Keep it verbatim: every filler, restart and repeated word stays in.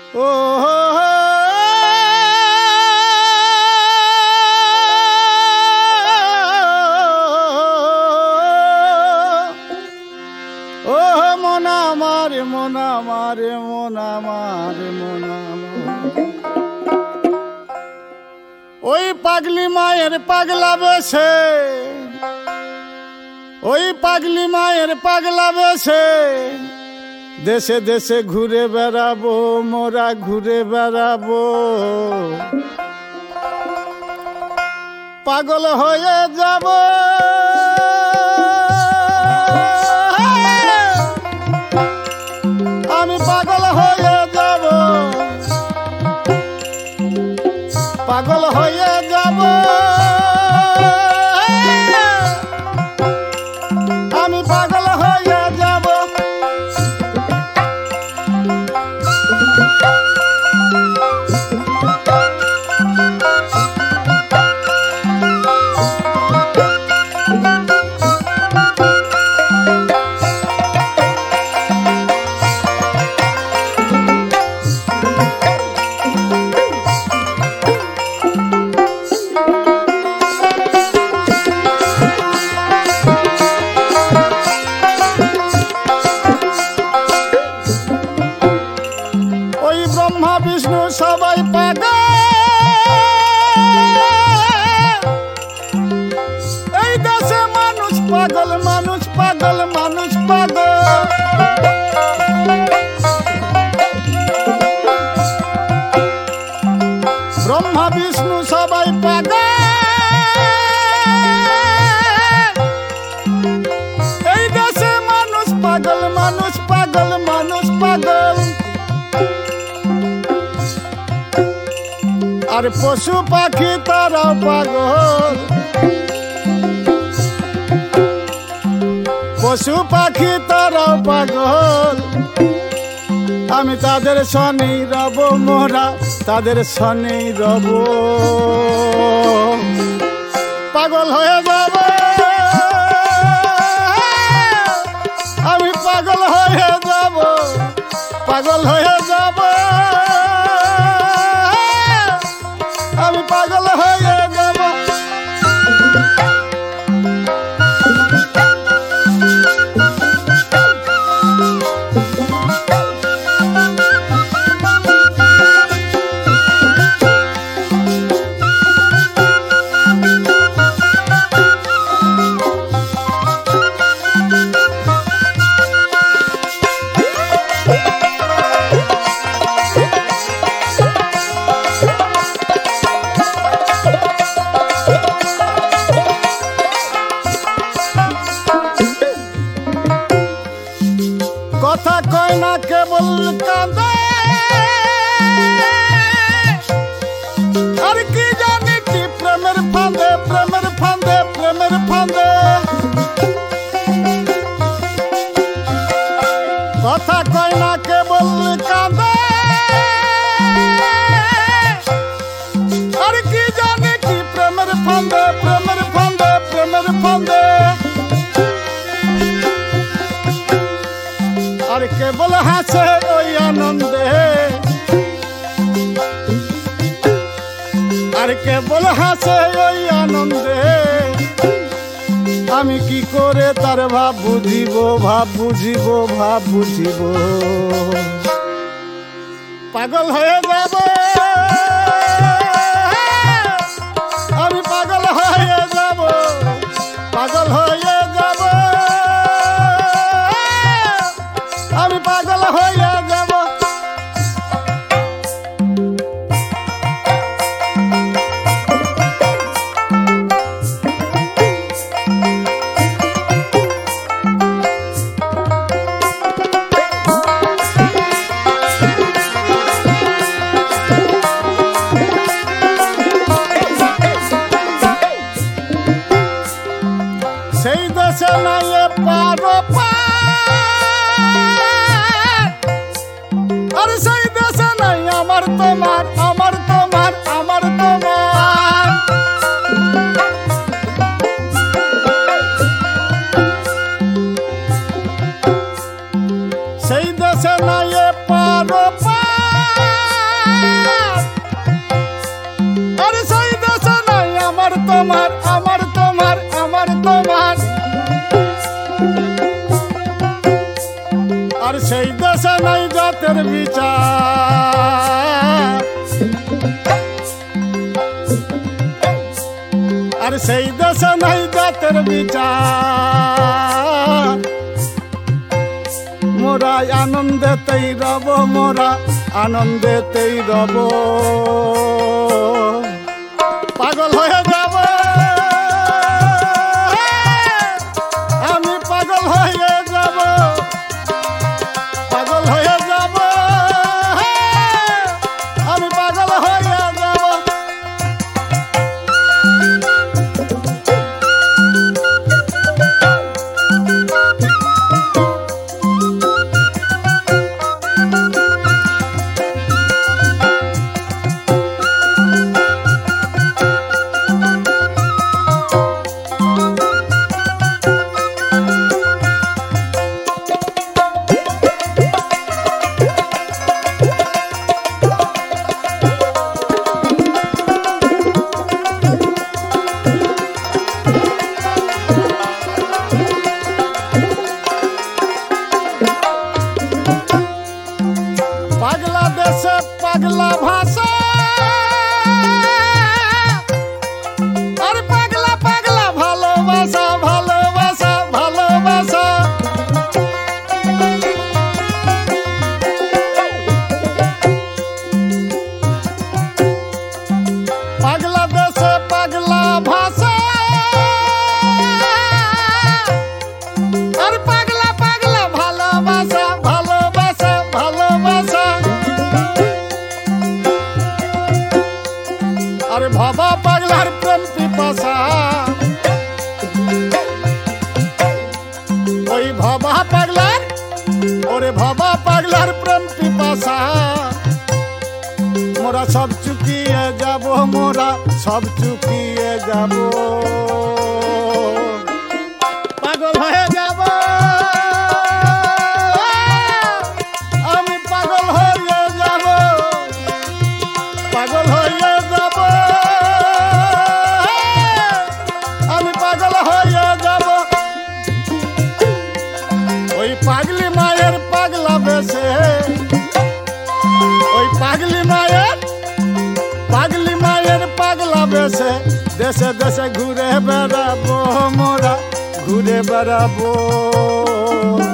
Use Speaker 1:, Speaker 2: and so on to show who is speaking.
Speaker 1: ও ও মনা মারে মনা মারে মনা মারে মনা ওই পাগলি মায়ের পাগলা বেশে ওই পাগলি মায়ের পাগলা বেশে দেশে দেশে ঘুরে বেড়াবো মোরা ঘুরে বেড়াবো পাগল হয়ে যাব আমি পাগল হয়ে যাব পাগল হয়ে যাব আমি পাগল হয়ে যাব ब्रह्मा विष्णु सबाई पागल এই দেশে মানুষ পাগল মানুষ পাগল মানুষ পাগল ব্রহ্মা বিষ্ণু সবাই পাগল এই দেশে মানুষ পাগল মানুষ পাগল মানুষ পাগল আর পশু পাখি তারাও পাগল পশু পাখি তারাও পাগল আমি তাদের সনেই রব মোরা তাদের সনেই রব পাগল হয়ে যাব আমি পাগল হয়ে যাব পাগল হয়ে যাব আমি পাগল হয়ে যাব কথা কয় না কেবল কাঁদে আর কি জানি কি প্রেমের ফাঁদে প্রেমের ফাঁদে প্রেমের ফাঁদে কথা কয় না কেবল কাঁদে আর কি জানি কি প্রেমের ফাঁদে প্রেমের ফাঁদে প্রেমের ফাঁদে আর কেবল হাসে ওই আনন্দে আর কেবল হাসে ওই আনন্দে আমি কি করে তার ভাব বুঝিব ভাব বুঝিব ভাব বুঝিব পাগল হয়ে যাব আমি পাগল হয়ে যাব পাগল হয়ে যাব আমি পাগল হয়ে যাব সেই দেশে নাই পারো আর সেই দেশে নাই আমার তোমার আমার তোমার আমার তোমার সেই দেশে নাই পারো নাই জাতের বিচার আর সেই দেশে নাই জাতের বিচার মোরা আনন্দেতেই রব মোরা আনন্দেতেই রব পাগল হয়ে যাব আমি পাগল হয়ে যাব পাগল হয়ে যাব আমি পাগল হয়ে যাব পাগলা দেশে পাগলা ভাষা আর পাগলা পাগলা ভালোবাসা ভালোবাসা ভালোবাসা পাগলা দেশে পাগলা ভাষা আর পাগলা পাগলা ভালোবাসা ভালোবাসা ভালোবাসা আরে ভাবা পাগলার প্রেম পিপাসা ওই ভাবা পাগলার ওরে ভাবা পাগলার প্রেম পিপাসা মোরা সব চুকিয়ে যাব মোরা সব চুকিয়ে যাব পাগল হয়ে যাব আমি পাগল হয়ে যাব পাগল হয়ে যাব আমি পাগল হয়ে যাব ওই পাগলি মায়ের পাগলা বেশে ওই পাগলি মায়ের পাগলি মায়ের পাগলা বেশে দেশে দেশে ঘুরে বেড়াবো মোরা ঘুরে বেড়াবো